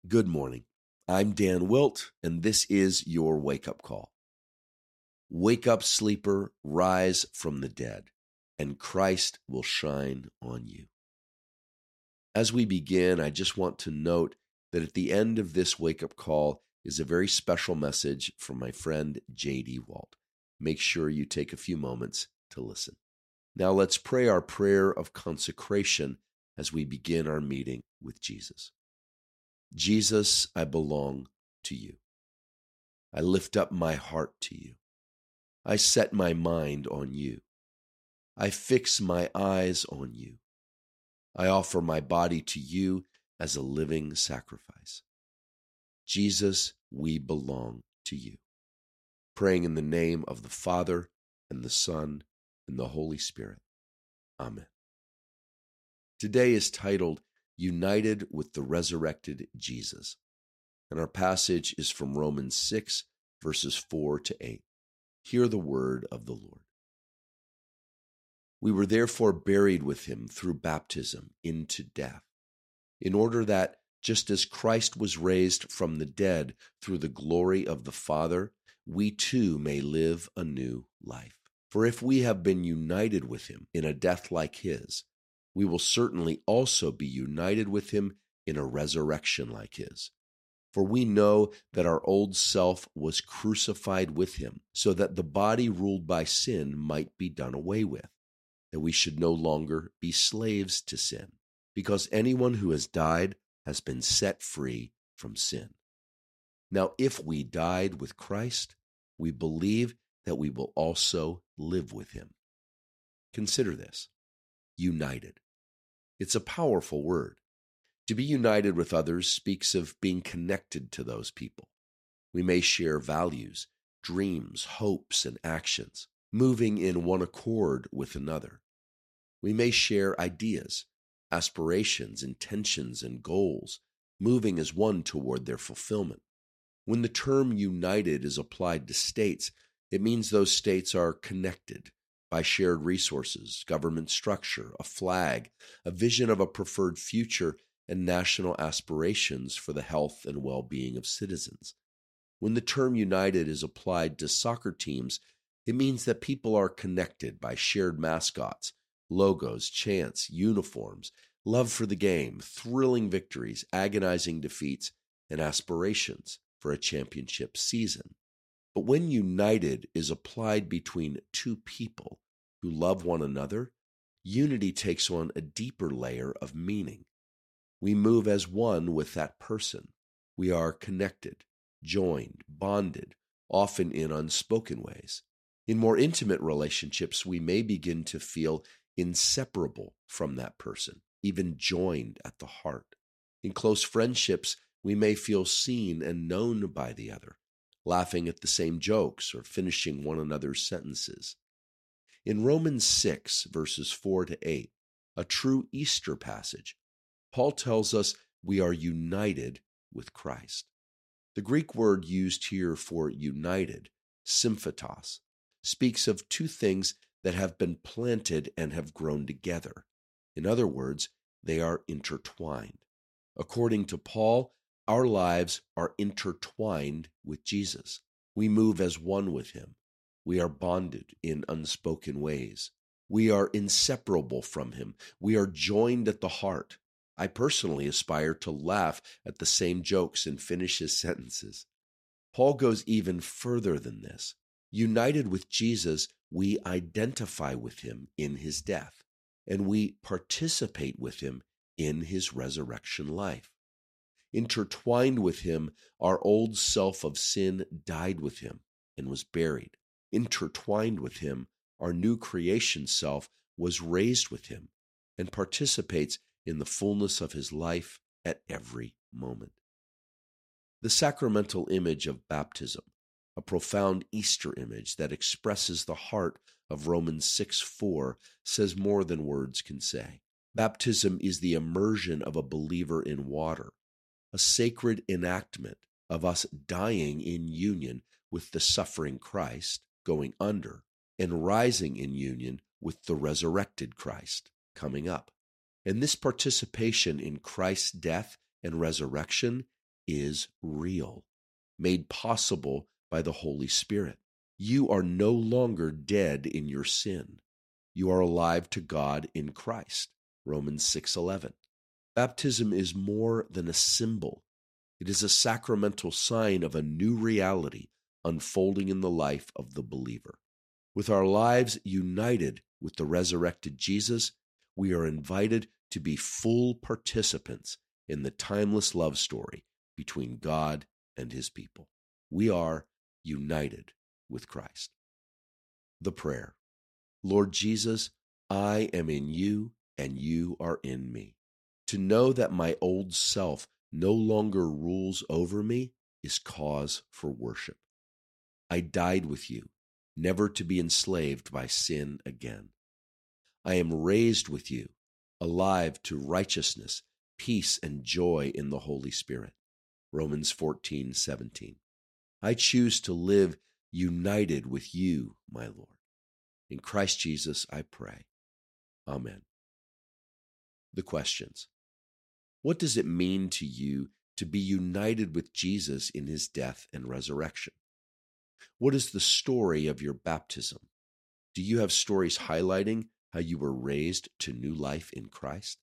Good morning. I'm Dan Wilt, and this is your wake-up call. Wake up, sleeper, rise from the dead, and Christ will shine on you. As we begin, I just want to note that at the end of this wake-up call is a very special message from my friend J.D. Walt. Make sure you take a few moments to listen. Now let's pray our prayer of consecration as we begin our meeting with Jesus. Jesus, I belong to you. I lift up my heart to you. I set my mind on you. I fix my eyes on you. I offer my body to you as a living sacrifice. Jesus, we belong to you. Praying in the name of the Father, and the Son, and the Holy Spirit. Amen. Today is titled, United with the Resurrected Jesus. And our passage is from Romans 6, verses 4 to 8. Hear the word of the Lord. We were therefore buried with him through baptism into death, in order that, just as Christ was raised from the dead through the glory of the Father, we too may live a new life. For if we have been united with him in a death like his, we will certainly also be united with him in a resurrection like his. For we know that our old self was crucified with him, so that the body ruled by sin might be done away with, that we should no longer be slaves to sin, because anyone who has died has been set free from sin. Now, if we died with Christ, we believe that we will also live with him. Consider this, united. It's a powerful word. To be united with others speaks of being connected to those people. We may share values, dreams, hopes, and actions, moving in one accord with another. We may share ideas, aspirations, intentions, and goals, moving as one toward their fulfillment. When the term united is applied to states, it means those states are connected by shared resources, government structure, a flag, a vision of a preferred future, and national aspirations for the health and well-being of citizens. When the term united is applied to soccer teams, it means that people are connected by shared mascots, logos, chants, uniforms, love for the game, thrilling victories, agonizing defeats, and aspirations for a championship season. But when united is applied between two people who love one another, unity takes on a deeper layer of meaning. We move as one with that person. We are connected, joined, bonded, often in unspoken ways. In more intimate relationships, we may begin to feel inseparable from that person, even joined at the heart. In close friendships, we may feel seen and known by the other, laughing at the same jokes or finishing one another's sentences. In Romans 6, verses 4 to 8, a true Easter passage, Paul tells us we are united with Christ. The Greek word used here for united, symphatos, speaks of two things that have been planted and have grown together. In other words, they are intertwined. According to Paul, our lives are intertwined with Jesus. We move as one with him. We are bonded in unspoken ways. We are inseparable from him. We are joined at the heart. I personally aspire to laugh at the same jokes and finish his sentences. Paul goes even further than this. United with Jesus, we identify with him in his death, and we participate with him in his resurrection life. Intertwined with him, our old self of sin died with him and was buried. Intertwined with him, our new creation self was raised with him and participates in the fullness of his life at every moment. The sacramental image of baptism, a profound Easter image that expresses the heart of Romans 6:4, says more than words can say. Baptism is the immersion of a believer in water, a sacred enactment of us dying in union with the suffering Christ, going under, and rising in union with the resurrected Christ, coming up. And this participation in Christ's death and resurrection is real, made possible by the Holy Spirit. You are no longer dead in your sin. You are alive to God in Christ. Romans 6:11. Baptism is more than a symbol. It is a sacramental sign of a new reality unfolding in the life of the believer. With our lives united with the resurrected Jesus, we are invited to be full participants in the timeless love story between God and his people. We are united with Christ. The prayer. Lord Jesus, I am in you and you are in me. To know that my old self no longer rules over me is cause for worship. I died with you, never to be enslaved by sin again. I am raised with you, alive to righteousness, peace, and joy in the Holy Spirit. Romans 14:17. I choose to live united with you, my Lord. In Christ Jesus I pray. Amen. The questions. What does it mean to you to be united with Jesus in his death and resurrection? What is the story of your baptism? Do you have stories highlighting how you were raised to new life in Christ?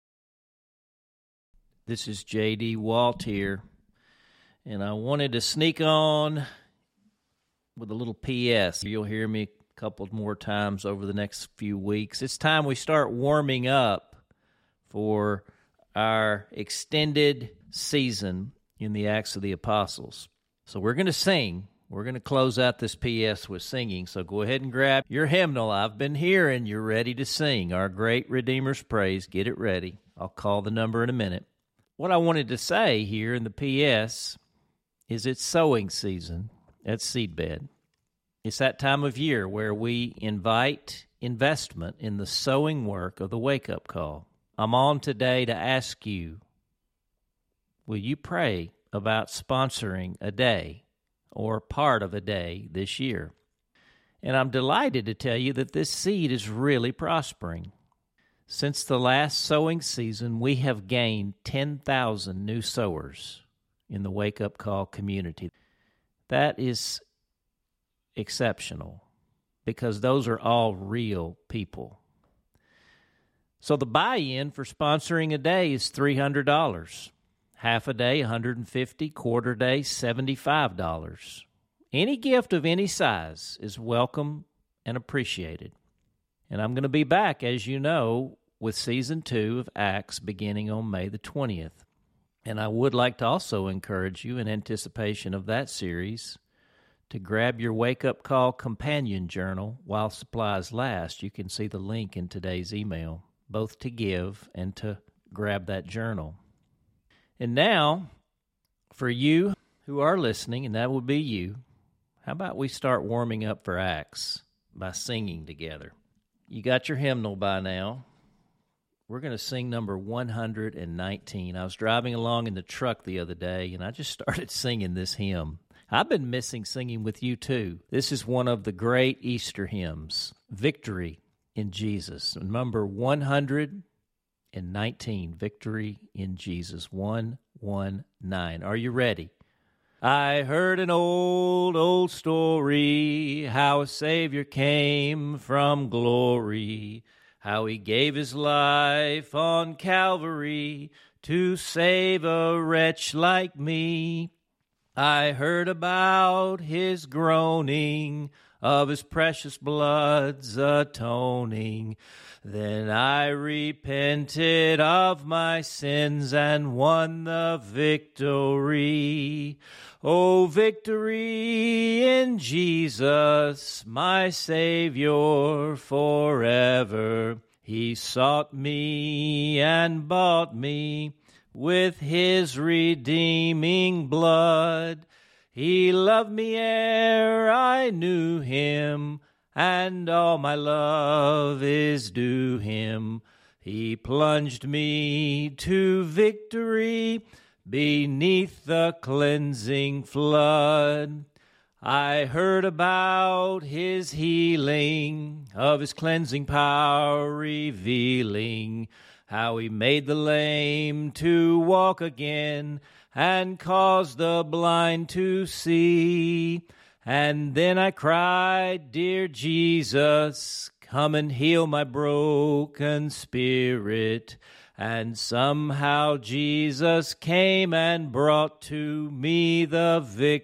This is J.D. Walt here, and I wanted to sneak on with a little P.S. You'll hear me a couple more times over the next few weeks. It's time we start warming up for our extended season in the Acts of the Apostles. So we're going to sing. We're going to close out this P.S. with singing, so go ahead and grab your hymnal. I've been hearing you're ready to sing our great Redeemer's Praise. Get it ready. I'll call the number in a minute. What I wanted to say here in the P.S. is it's sowing season at Seedbed. It's that time of year where we invite investment in the sowing work of the wake-up call. I'm on today to ask you, will you pray about sponsoring a day or part of a day this year? And I'm delighted to tell you that this seed is really prospering. Since the last sowing season, we have gained 10,000 new sowers in the Wake Up Call community. That is exceptional because those are all real people. So the buy-in for sponsoring a day is $300. Half a day, $150, quarter day, $75. Any gift of any size is welcome and appreciated. And I'm going to be back, as you know, with Season 2 of Acts beginning on May the 20th. And I would like to also encourage you, in anticipation of that series, to grab your Wake Up Call Companion Journal while supplies last. You can see the link in today's email, both to give and to grab that journal. And now, for you who are listening, and that would be you, how about we start warming up for Acts by singing together? You got your hymnal by now. We're going to sing number 119. I was driving along in the truck the other day, and I just started singing this hymn. I've been missing singing with you, too. This is one of the great Easter hymns, Victory in Jesus. Number 119, Victory in Jesus, 119. Are you ready? I heard an old story, how a Savior came from glory, how he gave his life on Calvary to save a wretch like me. I heard about his groaning, of his precious blood's atoning. Then I repented of my sins and won the victory. Oh, victory in Jesus, my Savior forever. He sought me and bought me with his redeeming blood. He loved me ere I knew him, and all my love is due him. He plunged me to victory beneath the cleansing flood. I heard about his healing, of his cleansing power revealing, how he made the lame to walk again, and caused the blind to see. And then I cried, dear Jesus, come and heal my broken spirit. And somehow Jesus came and brought to me the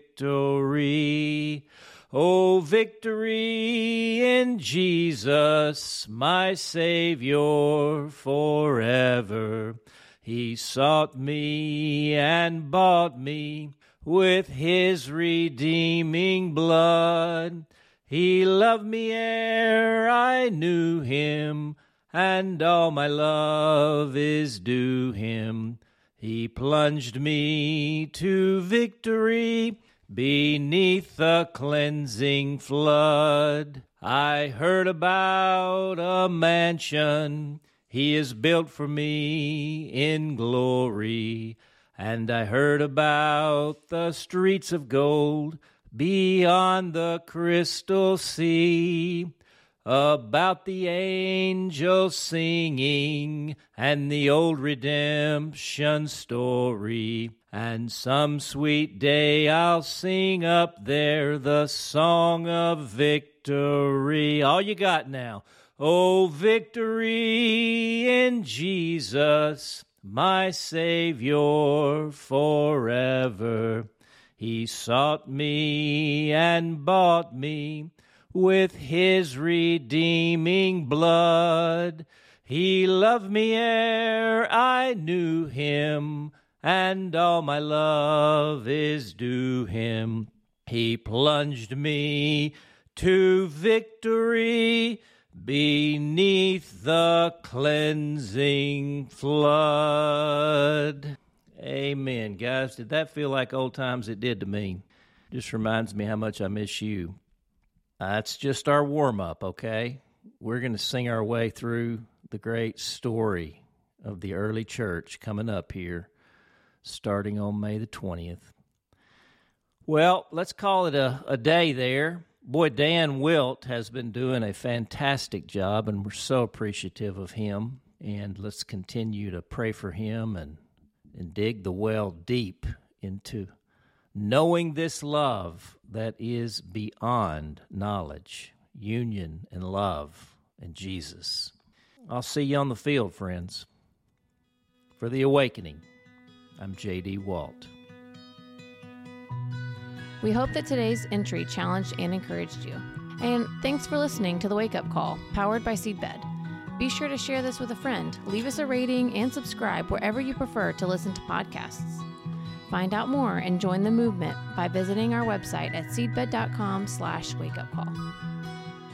victory. Oh, victory in Jesus, my Savior forever. He sought me and bought me with his redeeming blood. He loved me ere I knew him, and all my love is due him. He plunged me to victory beneath the cleansing flood. I heard about a mansion he has built for me in glory, and I heard about the streets of gold beyond the crystal sea, about the angels singing and the old redemption story. And some sweet day I'll sing up there the song of victory. All you got now. Oh, victory in Jesus, my Savior forever. He sought me and bought me with his redeeming blood. He loved me ere I knew him, and all my love is due him. He plunged me to victory beneath the cleansing flood. Amen, guys. Did that feel like old times? It did to me. Just reminds me how much I miss you. That's just our warm-up, okay? We're going to sing our way through the great story of the early church coming up here, starting on May the 20th. Well, let's call it a day there. Boy, Dan Wilt has been doing a fantastic job, and we're so appreciative of him. And let's continue to pray for him and dig the well deep into knowing this love that is beyond knowledge, union and love in Jesus. I'll see you on the field, friends. For The Awakening, I'm J.D. Walt. We hope that today's entry challenged and encouraged you. And thanks for listening to The Wake Up Call, powered by Seedbed. Be sure to share this with a friend, leave us a rating, and subscribe wherever you prefer to listen to podcasts. Find out more and join the movement by visiting our website at seedbed.com/wakeupcall.